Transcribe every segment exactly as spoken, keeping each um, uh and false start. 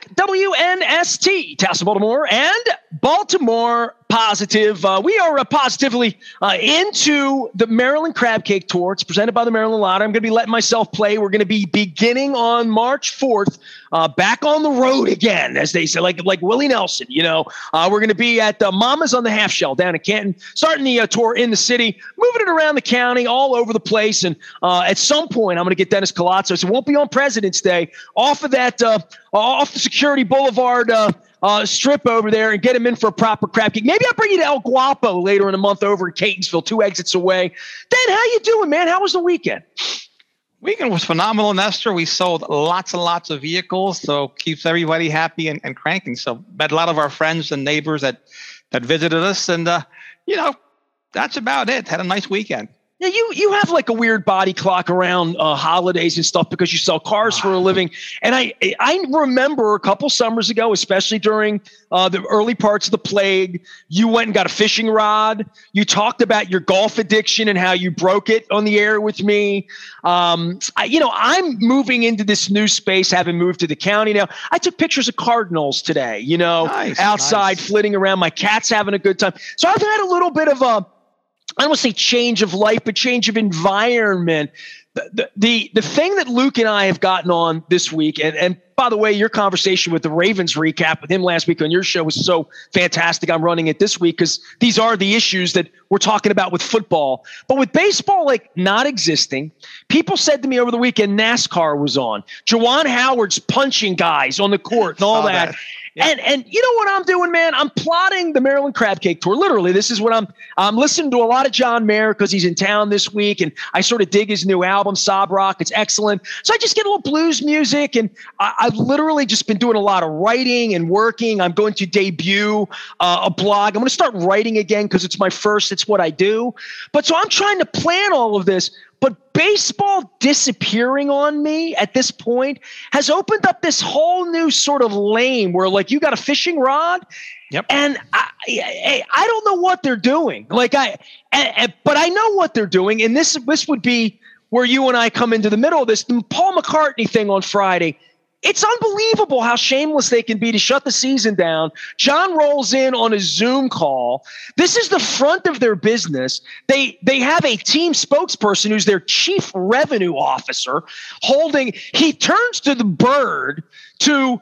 W N S T, Tassel, Baltimore, and Baltimore Positive. Uh, we are uh, positively uh, into the Maryland Crab Cake Tour. It's presented by the Maryland Lottery. I'm going to be letting myself play. We're going to be beginning on March fourth, uh, back on the road again, as they say, like like Willie Nelson. You know, uh, we're going to be at uh, Mama's on the Half Shell down in Canton, starting the uh, tour in the city, moving it around the county, all over the place. And uh, at some point, I'm going to get Dennis Colazzo. So it won't be on President's Day. Off of that, uh, off the Security Boulevard uh, uh, strip over there, and get him in for a proper crab cake. Maybe I'll bring you to El Guapo later in the month over in Catonsville, two exits away. Dan, how you doing, man? How was the weekend? Weekend was phenomenal, Nestor. We sold lots and lots of vehicles, so keeps everybody happy and, and cranking. So met a lot of our friends and neighbors that, that visited us, and, uh, you know, that's about it. Had a nice weekend. Yeah, you you have like a weird body clock around uh, holidays and stuff because you sell cars for a living. And I I remember a couple summers ago, especially during uh, the early parts of the plague, you went and got a fishing rod. You talked about your golf addiction and how you broke it on the air with me. Um, I, you know, I'm moving into this new space, having moved to the county now. I took pictures of cardinals today, you know, nice, outside nice. flitting around. My cat's having a good time. So I've had a little bit of a I don't want to say change of life, but change of environment. The, the, the, the thing that Luke and I have gotten on this week, and, and by the way, your conversation with the Ravens recap with him last week on your show was so fantastic. I'm running it this week because these are the issues that we're talking about with football. But with baseball, like not existing, people said to me over the weekend, NASCAR was on. Juwan Howard's punching guys on the court and all that. that. Yeah. And and you know what I'm doing, man? I'm plotting the Maryland Crab Cake Tour. Literally, this is what I'm I'm listening to a lot of John Mayer because he's in town this week, and I sort of dig his new album, Sob Rock. It's excellent. So I just get a little blues music, and I, I've literally just been doing a lot of writing and working. I'm going to debut uh, a blog. I'm going to start writing again because it's my first. It's what I do. But so I'm trying to plan all of this. But baseball disappearing on me at this point has opened up this whole new sort of lane where, like, you got a fishing rod, yep, and I, I, I don't know what they're doing. Like I, and, and, but I know what they're doing, and this this would be where you and I come into the middle of this. The Paul McCartney thing on Friday. It's unbelievable how shameless they can be to shut the season down. John rolls in on a Zoom call. This is the front of their business. They they have a team spokesperson who's their chief revenue officer holding. He turns to the bird to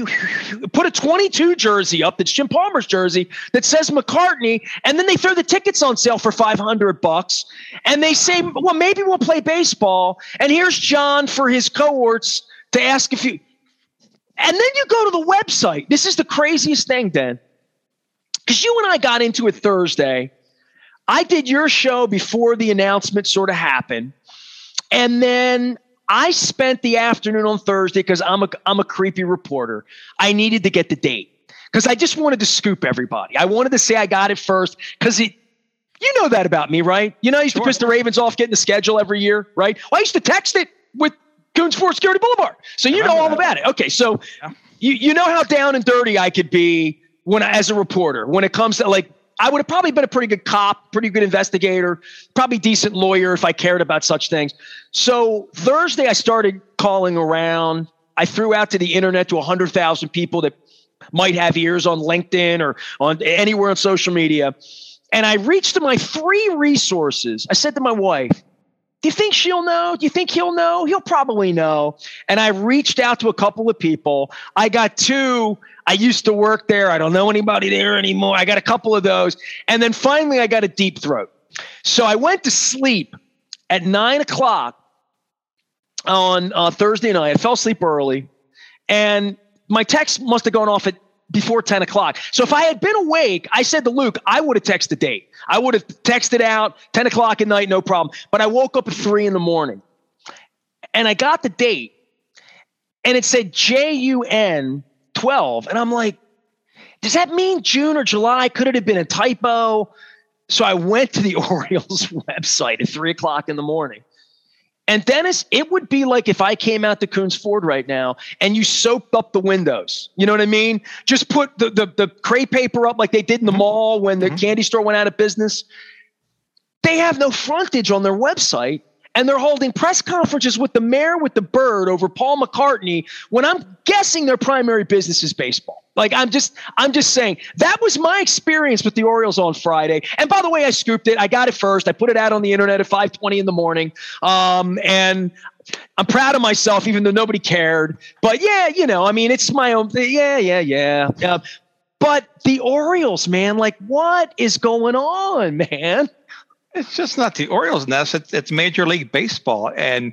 put a twenty-two jersey up. That's Jim Palmer's jersey that says McCartney. And then they throw the tickets on sale for five hundred bucks. And they say, well, maybe we'll play baseball. And here's John for his cohorts to ask if you, and then you go to the website. This is the craziest thing, Dan, because you and I got into it Thursday. I did your show before the announcement sort of happened. And then I spent the afternoon on Thursday because I'm a, I'm a creepy reporter. I needed to get the date because I just wanted to scoop everybody. I wanted to say I got it first because it, you know that about me, right? You know, I used sure. to piss the Ravens off getting the schedule every year, right? Well, I used to text it with Coon Sports Security Boulevard. So you know all that. about it. Okay, so yeah. you you know how down and dirty I could be when I, as a reporter when it comes to, like, I would have probably been a pretty good cop, pretty good investigator, probably decent lawyer if I cared about such things. So Thursday I started calling around. I threw out to the internet to one hundred thousand people that might have ears on LinkedIn or on anywhere on social media. And I reached to my three resources. I said to my wife, do you think she'll know? Do you think he'll know? He'll probably know. And I reached out to a couple of people. I got two. I used to work there. I don't know anybody there anymore. I got a couple of those. And then finally I got a deep throat. So I went to sleep at nine o'clock on uh, Thursday night. I fell asleep early. And my text must have gone off at before ten o'clock. So if I had been awake, I said to Luke, I would have texted the date. I would have texted out ten o'clock at night, no problem. But I woke up at three in the morning and I got the date and it said J U N twelve. And I'm like, does that mean June or July? Could it have been a typo? So I went to the Orioles website at three o'clock in the morning. And Dennis, it would be like if I came out to Coons Ford right now and you soaped up the windows. You know what I mean? Just put the, the, the crepe paper up like they did in the mall when the mm-hmm. candy store went out of business. They have no frontage on their website. and they're holding press conferences with the mayor with the bird over Paul McCartney when I'm guessing their primary business is baseball. Like I'm just, I'm just saying that was my experience with the Orioles on Friday. And by the way, I scooped it. I got it first. I put it out on the internet at five twenty in the morning. Um, and I'm proud of myself, even though nobody cared. But yeah, you know, I mean, it's my own thing. Yeah, yeah, yeah. Uh, but the Orioles, man, like what is going on, man? It's just not the Orioles, Ness. It's, it's Major League Baseball. And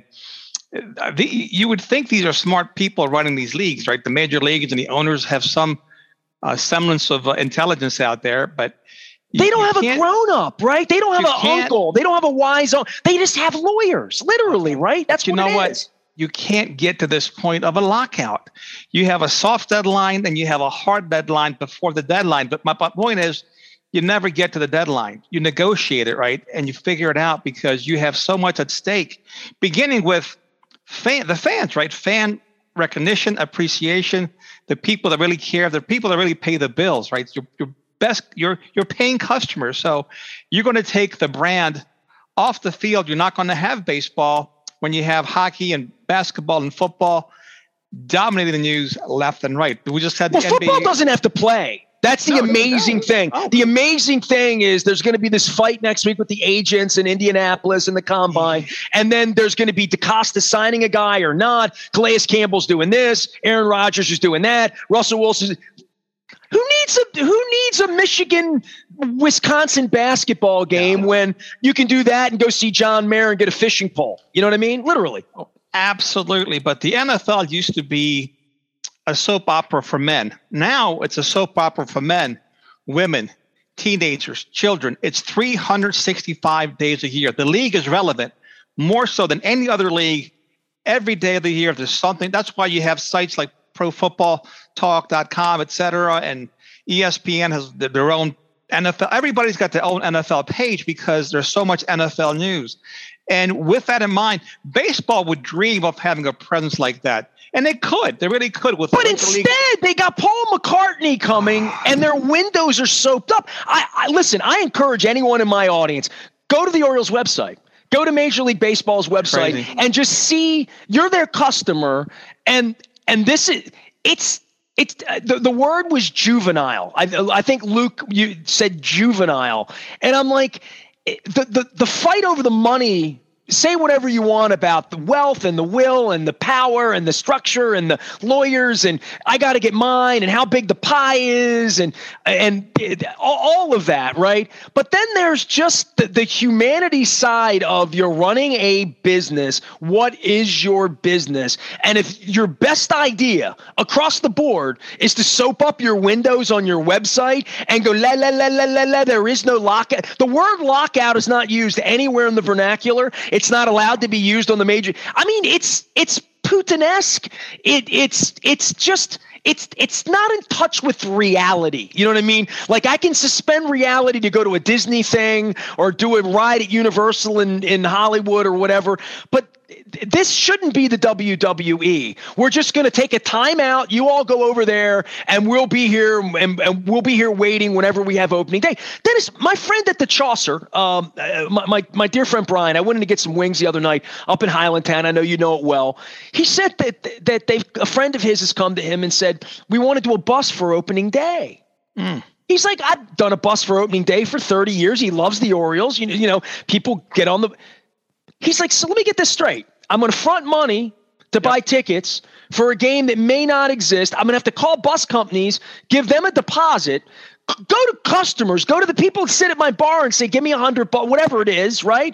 the, you would think these are smart people running these leagues, right? The major leagues and the owners have some uh, semblance of uh, intelligence out there, but you, they don't have a grown-up, right? They don't have an uncle. They don't have a wise uncle. They just have lawyers, literally, right? That's you what know it what? is. You can't get to this point of a lockout. You have a soft deadline and you have a hard deadline before the deadline. But my point is, you never get to the deadline. You negotiate it, right? And you figure it out because you have so much at stake, beginning with fan, the fans, right? Fan recognition, appreciation, the people that really care, the people that really pay the bills, right? Your, your best, your, your paying customers. So you're going to take the brand off the field. You're not going to have baseball when you have hockey and basketball and football dominating the news left and right. We just had the well, N B A. Football doesn't have to play. That's the no, amazing no, no. thing. Oh. The amazing thing is there's going to be this fight next week with the agents in Indianapolis and the Combine. And then there's going to be DeCosta signing a guy or not. Calais Campbell's doing this. Aaron Rodgers is doing that. Russell Wilson. Who needs a who needs a Michigan Wisconsin basketball game no. when you can do that and go see John Mayer and get a fishing pole? You know what I mean? Literally. Oh, absolutely. But the N F L used to be a soap opera for men. Now it's a soap opera for men, women, teenagers, children. It's three hundred sixty-five days a year. The league is relevant more so than any other league every day of the year. There's something. That's why you have sites like pro football talk dot com, et cetera. And E S P N has their own N F L. Everybody's got their own N F L page because there's so much N F L news. And with that in mind, baseball would dream of having a presence like that. And they could. They really could. With but instead, they got Paul McCartney coming, and their windows are soaped up. I, I listen, I encourage anyone in my audience, go to the Orioles website. Go to Major League Baseball's website Crazy. and just see you're their customer. And and this is it's it's the, the word was juvenile. I I think Luke you said juvenile, and I'm like the the the fight over the money. Say whatever you want about the wealth and the will and the power and the structure and the lawyers and I got to get mine and how big the pie is and and all of that, right? But then there's just the, the humanity side of you're running a business. What is your business? And if your best idea across the board is to soap up your windows on your website and go la la la la la la, there is no lockout. The word lockout is not used anywhere in the vernacular. It's not allowed to be used on the major. I mean, it's it's Putinesque. It it's it's just it's it's not in touch with reality. You know what I mean? Like I can suspend reality to go to a Disney thing or do a ride at Universal in, in Hollywood or whatever. But this shouldn't be the W W E. We're just going to take a timeout. You all go over there, and we'll be here, and, and we'll be here waiting whenever we have opening day. Dennis, my friend at the Chaucer, um, my, my my dear friend Brian, I went in to get some wings the other night up in Highlandtown. I know you know it well. He said that that they've a friend of his has come to him and said, we want to do a bus for opening day. Mm. He's like, I've done a bus for opening day for thirty years. He loves the Orioles. You know, you know, people get on the – he's like, so let me get this straight. I'm going to front money to yep. buy tickets for a game that may not exist. I'm going to have to call bus companies, give them a deposit, go to customers, go to the people who sit at my bar and say, give me a hundred bucks, whatever it is, right?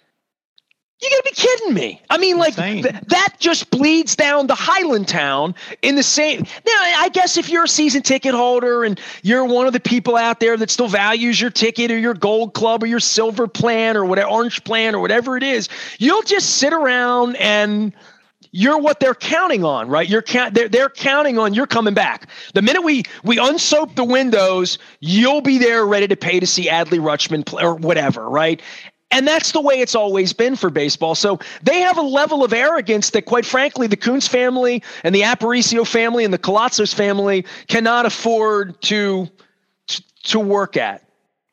You got to be kidding me. I mean, like th- that just bleeds down to Highlandtown in the same. Now, I guess if you're a season ticket holder and you're one of the people out there that still values your ticket or your gold club or your silver plan or whatever, orange plan or whatever it is, you'll just sit around and you're what they're counting on, right? You're count. They're, they're counting on you're coming back. The minute we we unsoap the windows, you'll be there ready to pay to see Adley Rutschman play or whatever, right? And that's the way it's always been for baseball. So they have a level of arrogance that, quite frankly, the Coons family and the Aparicio family and the Colazzos family cannot afford to to work at.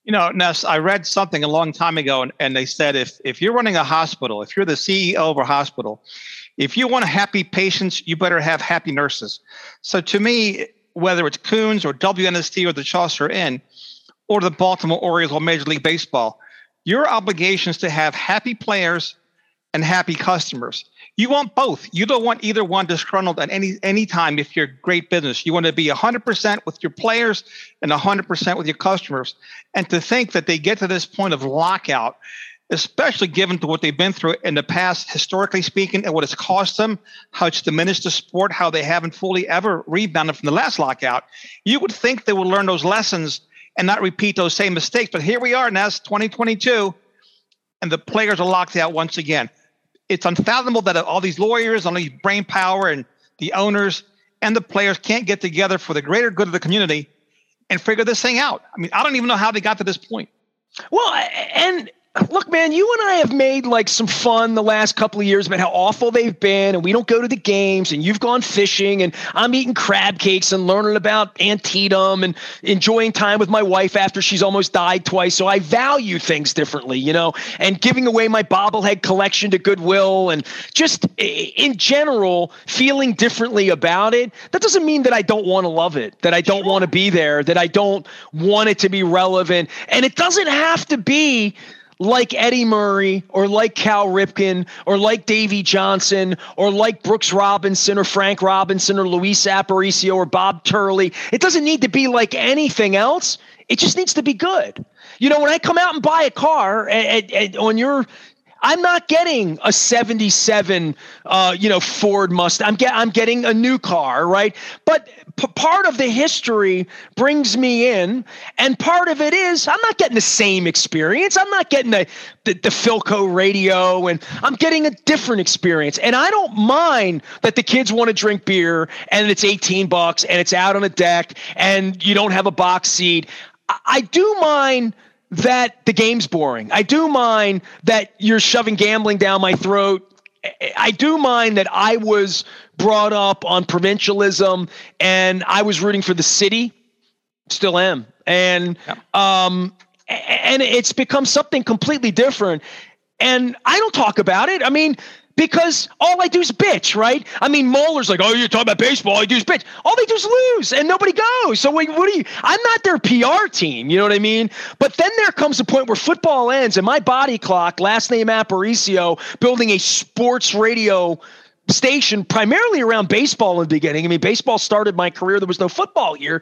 You know, Ness, I read something a long time ago, and, and they said if if you're running a hospital, if you're the C E O of a hospital, if you want happy patients, you better have happy nurses. So to me, whether it's Coons or W N S T or the Chaucer Inn or the Baltimore Orioles or Major League Baseball, your obligation is to have happy players and happy customers. You want both. You don't want either one disgruntled at any any time if you're great business. You want to be one hundred percent with your players and one hundred percent with your customers. And to think that they get to this point of lockout, especially given to what they've been through in the past, historically speaking, and what it's cost them, how it's diminished the sport, how they haven't fully ever rebounded from the last lockout, you would think they would learn those lessons and not repeat those same mistakes. But here we are, Ness, twenty twenty-two, and the players are locked out once again. It's unfathomable that all these lawyers, all these brain power, and the owners and the players can't get together for the greater good of the community and figure this thing out. I mean, I don't even know how they got to this point. Well, and look, man, you and I have made like some fun the last couple of years about how awful they've been, and we don't go to the games, and you've gone fishing, and I'm eating crab cakes and learning about Antietam and enjoying time with my wife after she's almost died twice. So I value things differently, you know, and giving away my bobblehead collection to Goodwill and just in general feeling differently about it. That doesn't mean that I don't want to love it, that I don't want to be there, that I don't want it to be relevant. And it doesn't have to be like Eddie Murray or like Cal Ripken or like Davey Johnson or like Brooks Robinson or Frank Robinson or Luis Aparicio or Bob Turley. It doesn't need to be like anything else. It just needs to be good. You know, when I come out and buy a car and, and on your I'm not getting a seventy-seven, uh, you know, Ford Mustang. I'm, get, I'm getting a new car, right? But p- part of the history brings me in, and part of it is I'm not getting the same experience. I'm not getting the, the, the Philco radio, and I'm getting a different experience. And I don't mind that the kids want to drink beer, and it's eighteen bucks, and it's out on a deck, and you don't have a box seat. I, I do mind that the game's boring. I do mind that you're shoving gambling down my throat. I do mind that I was brought up on provincialism and I was rooting for the city. Still am. And, yeah. um, and it's become something completely different. And I don't talk about it. I mean, because all I do is bitch, right? I mean, Moeller's like, oh, you're talking about baseball. All I do is bitch. All they do is lose, and nobody goes. So what, what are you? I'm not their P R team, you know what I mean? But then there comes a point where football ends, and my body clock, last name Aparicio, building a sports radio station primarily around baseball in the beginning. I mean, baseball started my career. There was no football here.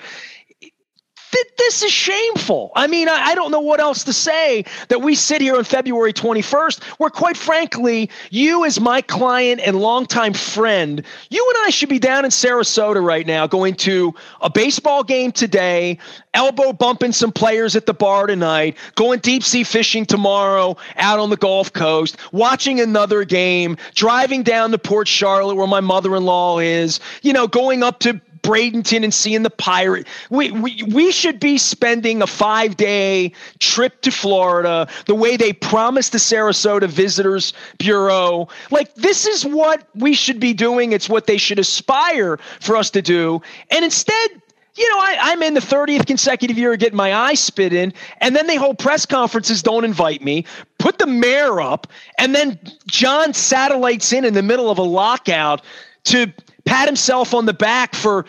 This is shameful. I mean, I, I don't know what else to say that we sit here on February twenty-first, where quite frankly, you as my client and longtime friend, you and I should be down in Sarasota right now going to a baseball game today, elbow bumping some players at the bar tonight, going deep sea fishing tomorrow out on the Gulf Coast, watching another game, driving down to Port Charlotte where my mother-in-law is, you know, going up to Bradenton and seeing the Pirate. We, we we should be spending a five-day trip to Florida the way they promised the Sarasota Visitors Bureau. Like, this is what we should be doing. It's what they should aspire for us to do. And instead, you know, I, I'm in the thirtieth consecutive year of getting my eyes spit in, and then they hold press conferences, don't invite me, put the mayor up, and then John satellites in in the middle of a lockout to pat himself on the back for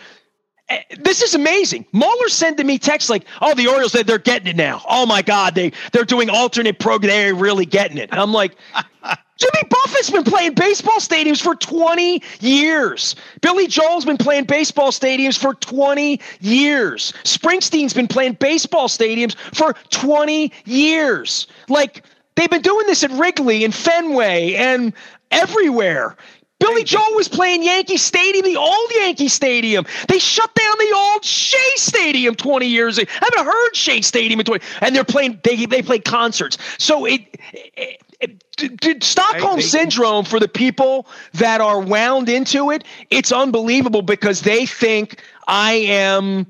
– this is amazing. Mueller sending me texts like, oh, the Orioles, they're getting it now. Oh, my God, they, they're doing alternate program. They're really getting it. And I'm like, Jimmy Buffett's been playing baseball stadiums for twenty years. Billy Joel's been playing baseball stadiums for twenty years. Springsteen's been playing baseball stadiums for twenty years. Like, they've been doing this at Wrigley and Fenway and everywhere. Billy Joel was playing Yankee Stadium, the old Yankee Stadium. They shut down the old Shea Stadium twenty years ago. I haven't heard Shea Stadium in twenty, and they're playing. They they play concerts. So it, it, it, it Stockholm Syndrome for the people that are wound into it. It's unbelievable because they think I am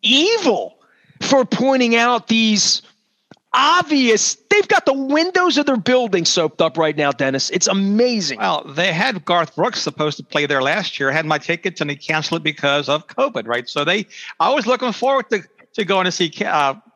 evil for pointing out these obvious. They've got the windows of their building soaked up right now, Dennis. It's amazing. Well, they had Garth Brooks supposed to play there last year. I had my tickets and they canceled it because of COVID, right? So they, I was looking forward to, to going to see uh,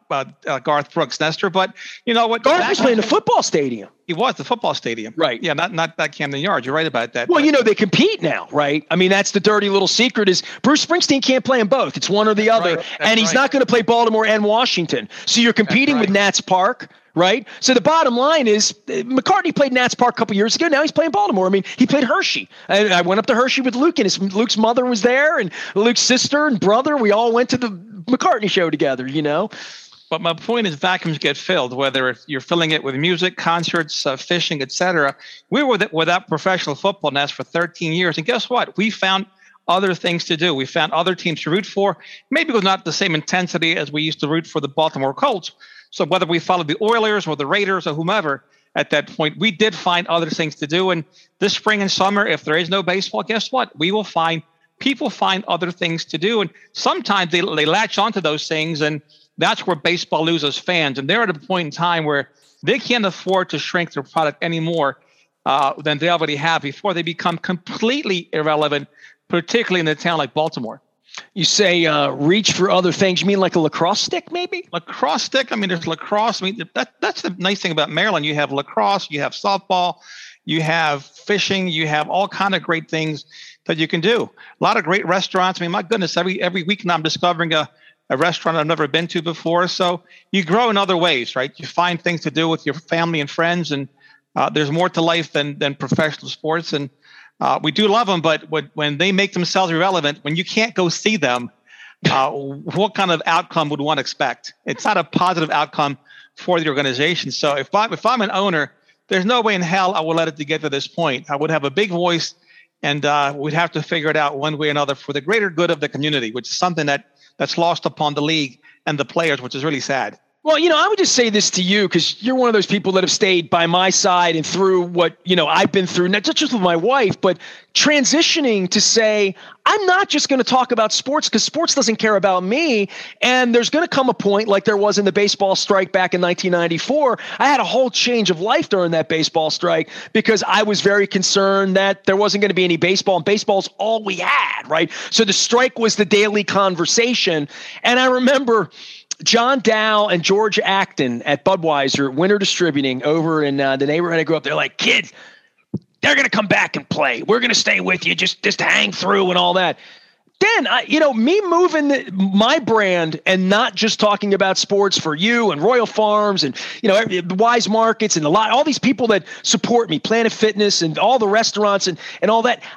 uh, uh, Garth Brooks, Nestor. But you know what? Garth was playing the football stadium. He was the football stadium. Right. Yeah, not not that Camden Yards. You're right about that. Well, but, you know, they compete now, right? I mean, that's the dirty little secret is Bruce Springsteen can't play in both. It's one or the other. Right. And he's right. not going to play Baltimore and Washington. So you're competing right. with Nats Park, right? So the bottom line is uh, McCartney played Nats Park a couple years ago. Now he's playing Baltimore. I mean, he played Hershey. I, I went up to Hershey with Luke, and his, Luke's mother was there, and Luke's sister and brother. We all went to the McCartney show together, you know? But my point is vacuums get filled, whether you're filling it with music, concerts, uh, fishing, et cetera. We were th- without professional football nest for thirteen years. And guess what? We found other things to do. We found other teams to root for. Maybe it was not the same intensity as we used to root for the Baltimore Colts. So whether we followed the Oilers or the Raiders or whomever at that point, we did find other things to do. And this spring and summer, if there is no baseball, guess what? We will find people find other things to do. And sometimes they, they latch onto those things, and that's where baseball loses fans. And they're at a point in time where they can't afford to shrink their product any more uh, than they already have before they become completely irrelevant, particularly in a town like Baltimore. You say uh, reach for other things. You mean like a lacrosse stick, maybe? Lacrosse stick. I mean, there's lacrosse. I mean, that that's the nice thing about Maryland. You have lacrosse, you have softball, you have fishing, you have all kind of great things that you can do. A lot of great restaurants. I mean, my goodness, every every week now I'm discovering a a restaurant I've never been to before. So you grow in other ways, right? You find things to do with your family and friends, and uh, there's more to life than than professional sports. And uh, we do love them, but when, when they make themselves irrelevant, when you can't go see them, uh, what kind of outcome would one expect? It's not a positive outcome for the organization. So if, I, if I'm an owner, there's no way in hell I would let it to get to this point. I would have a big voice, and uh, we'd have to figure it out one way or another for the greater good of the community, which is something that that's lost upon the league and the players, which is really sad. Well, you know, I would just say this to you because you're one of those people that have stayed by my side and through what, you know, I've been through, not just with my wife, but transitioning to say, I'm not just going to talk about sports because sports doesn't care about me. And there's going to come a point like there was in the baseball strike back in nineteen ninety-four. I had a whole change of life during that baseball strike because I was very concerned that there wasn't going to be any baseball, and baseball's all we had, right? So the strike was the daily conversation. And I remember John Dow and George Acton at Budweiser, Winter Distributing over in uh, the neighborhood I grew up. They're like, kids, they're going to come back and play. We're going to stay with you. Just, just hang through and all that. Then, I, you know, me moving the, my brand and not just talking about sports for you and Royal Farms and, you know, the Wise Markets and a lot, all these people that support me, Planet Fitness and all the restaurants and, and all that.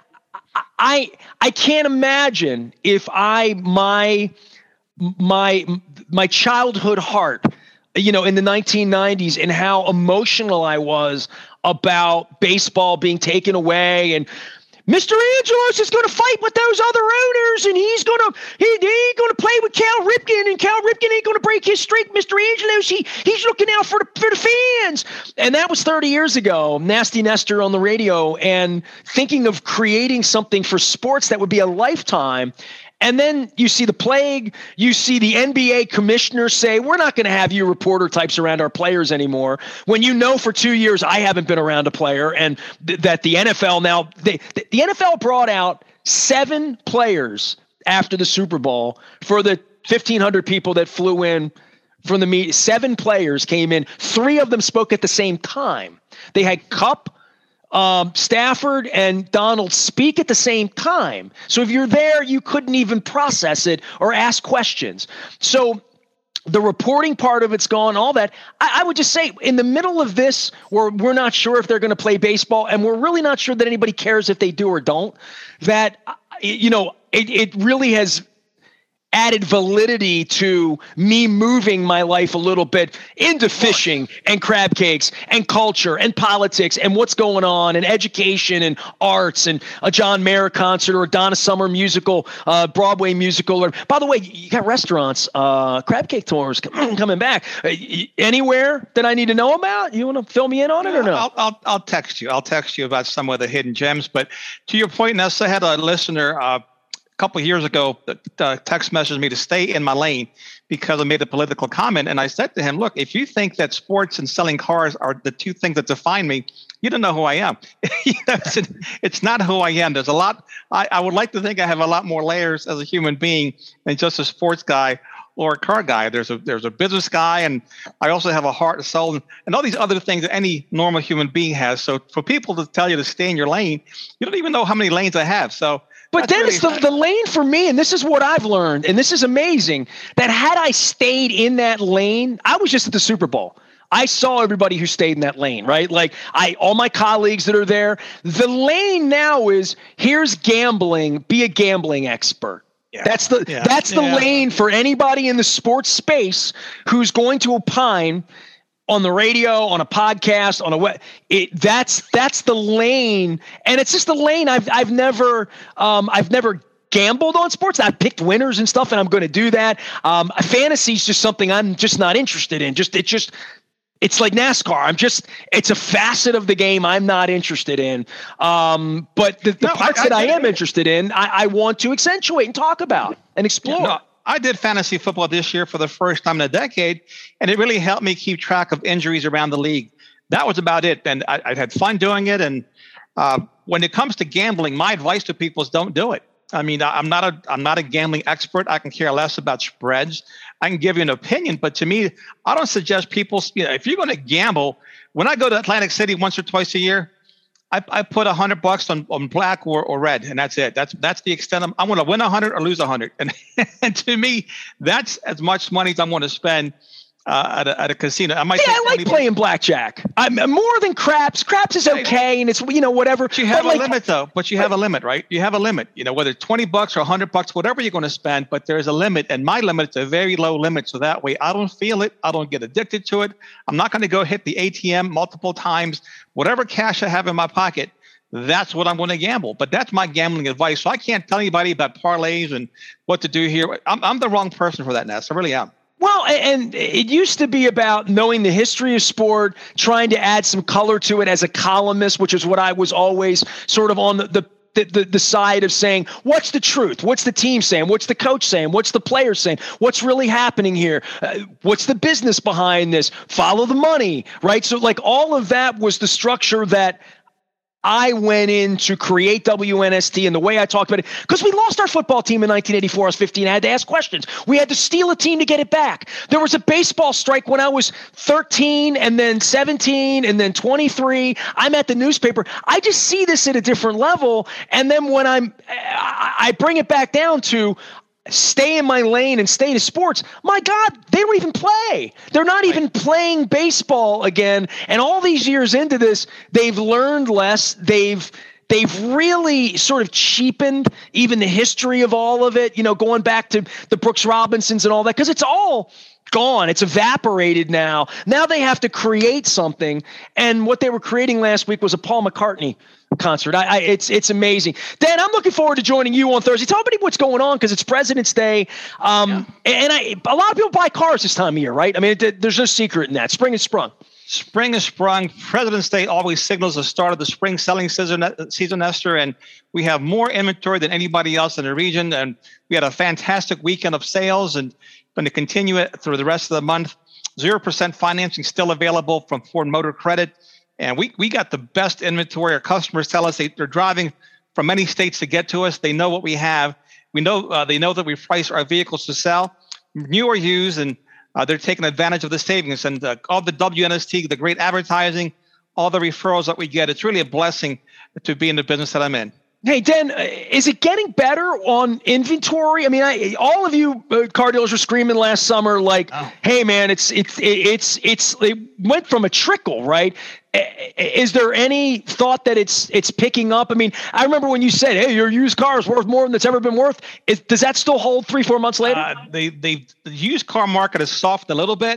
I, I can't imagine if I, my, my, my childhood heart, you know, in the nineteen nineties and how emotional I was about baseball being taken away, and Mister Angelos is going to fight with those other owners, and he's going to he, he's going to play with Cal Ripken, and Cal Ripken ain't going to break his streak. Mister Angelos, he he's looking out for the for the fans, and that was thirty years ago. Nasty Nestor on the radio, and thinking of creating something for sports that would be a lifetime. And then you see the plague, you see the N B A commissioner say, we're not going to have you reporter types around our players anymore. When you know for two years I haven't been around a player, and th- that the N F L now, they, th- the N F L brought out seven players after the Super Bowl for the fifteen hundred people that flew in from the meet. Seven players came in. Three of them spoke at the same time. They had Kupp, Um, Stafford and Donald speak at the same time. So if you're there, you couldn't even process it or ask questions. So the reporting part of it's gone, all that. I, I would just say in the middle of this, where we're not sure if they're going to play baseball, and we're really not sure that anybody cares if they do or don't, that, you know, it, it really has added validity to me moving my life a little bit into fishing and crab cakes and culture and politics and what's going on and education and arts and a John Mayer concert or a Donna Summer musical, uh, Broadway musical. Or, by the way, you got restaurants, uh, crab cake tours coming back. Uh, anywhere that I need to know about? You want to fill me in on it or no? I'll, I'll, I'll text you. I'll text you about some of the hidden gems. But to your point, Nessa, I had a listener, uh, couple of years ago, uh, text messaged me to stay in my lane because I made a political comment. And I said to him, look, if you think that sports and selling cars are the two things that define me, you don't know who I am. You know, it's, it's not who I am. There's a lot. I, I would like to think I have a lot more layers as a human being than just a sports guy or a car guy. There's a there's a business guy, and I also have a heart and soul, and, and all these other things that any normal human being has. So for people to tell you to stay in your lane, you don't even know how many lanes I have. So, but then really it's the, the lane for me, and this is what I've learned, and this is amazing, that had I stayed in that lane, I was just at the Super Bowl. I saw everybody who stayed in that lane, right? Like I, all my colleagues that are there. The lane now is here's gambling. Be a gambling expert. Yeah. That's the yeah. that's the yeah. lane for anybody in the sports space who's going to opine on the radio, on a podcast, on a web. It that's that's the lane, and it's just the lane I've I've never um, I've never. gambled on sports. I've picked winners and stuff, and I'm going to do that. Um, fantasy is just something I'm just not interested in. Just it's just it's like NASCAR. I'm just it's a facet of the game I'm not interested in. Um, but the, the no, parts I, I, that I am interested in, I, I want to accentuate and talk about and explore. No, I did fantasy football this year for the first time in a decade, and it really helped me keep track of injuries around the league. That was about it, and I, I had fun doing it. And uh, when it comes to gambling, my advice to people is don't do it. I mean, I'm not a I'm not a gambling expert. I can care less about spreads. I can give you an opinion, but to me, I don't suggest people. You know, if you're going to gamble, when I go to Atlantic City once or twice a year, I, I put a hundred bucks on, on black or, or red, and that's it. That's that's the extent. I'm, I'm going to win a hundred or lose a hundred, and and to me, that's as much money as I'm going to spend. Uh, at, a, at a casino. I might yeah, I like playing blackjack. I'm more than craps. Craps is okay, and it's, you know, whatever. But you have but a like, limit, though. But you have a limit, right? You have a limit. You know, whether it's twenty bucks or a hundred bucks, whatever you're going to spend, but there's a limit. And my limit is a very low limit. So that way I don't feel it. I don't get addicted to it. I'm not going to go hit the A T M multiple times. Whatever cash I have in my pocket, that's what I'm going to gamble. But that's my gambling advice. So I can't tell anybody about parlays and what to do here. I'm, I'm the wrong person for that, Ness. I really am. Well, and it used to be about knowing the history of sport, trying to add some color to it as a columnist, which is what I was always sort of on the, the The, the, the side of saying, what's the truth? What's the team saying? What's the coach saying? What's the player saying? What's really happening here? Uh, what's the business behind this? Follow the money, right? So like all of that was the structure that I went in to create W N S T, and the way I talked about it, because we lost our football team in nineteen eighty-four. I was fifteen. I had to ask questions. We had to steal a team to get it back. There was a baseball strike when I was thirteen, and then seventeen, and then twenty-three. I'm at the newspaper. I just see this at a different level. And then when I'm, I bring it back down to stay in my lane and stay to sports. My God, they don't even play. They're not even playing baseball again. And all these years into this, they've learned less. They've they've really sort of cheapened even the history of all of it, you know, going back to the Brooks Robinsons and all that, because it's all gone. It's evaporated now. Now they have to create something. And what they were creating last week was a Paul McCartney concert. I, I it's it's amazing. Dan, I'm looking forward to joining you on Thursday. Tell me what's going on, because it's President's Day. Um, yeah. And I a lot of people buy cars this time of year, right? I mean, it, there's no secret in that. Spring has sprung. Spring has sprung. President's Day always signals the start of the spring selling season, season, Esther, and we have more inventory than anybody else in the region. And we had a fantastic weekend of sales, and going to continue it through the rest of the month. Zero percent financing still available from Ford Motor Credit. And we, we got the best inventory. Our customers tell us they, they're driving from many states to get to us. They know what we have. We know uh, they know that we price our vehicles to sell, new or used, and uh, they're taking advantage of the savings. And uh, all the W N S T, the great advertising, all the referrals that we get. It's really a blessing to be in the business that I'm in. Hey, Dan, is it getting better on inventory? I mean, I, all of you uh, car dealers were screaming last summer, like, oh. "Hey, man, it's it's it's it's it went from a trickle, right?" Is there any thought that it's it's picking up? I mean, I remember when you said, "Hey, your used car is worth more than it's ever been worth." Is, does that still hold three, four months later? Uh, they they the used car market has softened a little bit,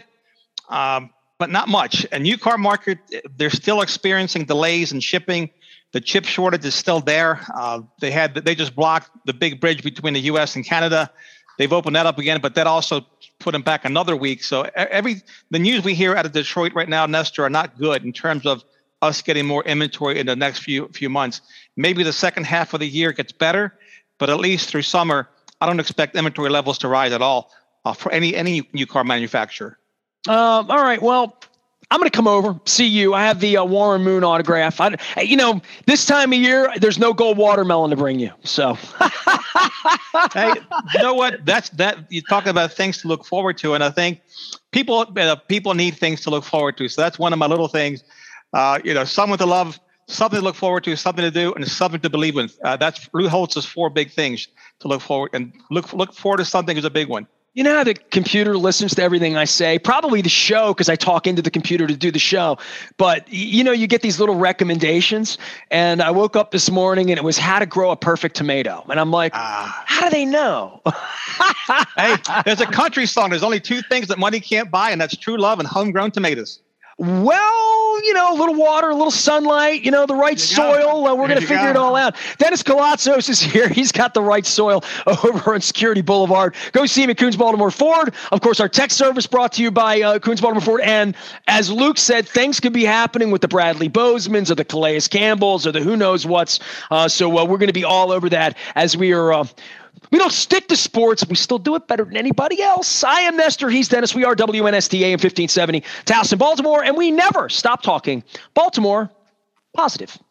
um, but not much. And new car market, they're still experiencing delays in shipping. The chip shortage is still there. Uh, they had they just blocked the big bridge between the U S and Canada. They've opened that up again, but that also put them back another week. So every the news we hear out of Detroit right now, Nestor, are not good in terms of us getting more inventory in the next few few months. Maybe the second half of the year gets better, but at least through summer, I don't expect inventory levels to rise at all uh, for any any new car manufacturer. Um, all right. Well, I'm going to come over, see you. I have the uh, Warren Moon autograph. I, you know, this time of year, there's no gold watermelon to bring you. So, hey, you know what? That's that. You're talking about things to look forward to, and I think people uh, people need things to look forward to. So that's one of my little things. Uh, you know, someone to love, something to look forward to, something to do, and something to believe in. Uh, that's Lou Holtz's four big things to look forward and look look forward to. Something is a big one. You know how the computer listens to everything I say? Probably the show, because I talk into the computer to do the show. But, you know, you get these little recommendations. And I woke up this morning and it was how to grow a perfect tomato. And I'm like, ah. How do they know? Hey, there's a country song. There's only two things that money can't buy, and that's true love and homegrown tomatoes. Well, you know, a little water, a little sunlight, you know, the right soil. Uh, we're going to figure go. it all out. Dennis Kalatzos is here. He's got the right soil over on Security Boulevard. Go see him at Coons Baltimore Ford. Of course, our text service brought to you by uh, Coons Baltimore Ford. And as Luke said, things could be happening with the Bradley Bosemans or the Calais Campbells or the who knows what's. Uh, so uh, we're going to be all over that as we are uh, – we don't stick to sports. We still do it better than anybody else. I am Nestor. He's Dennis. We are W N S T A M fifteen seventy, Towson, Baltimore, and we never stop talking Baltimore positive.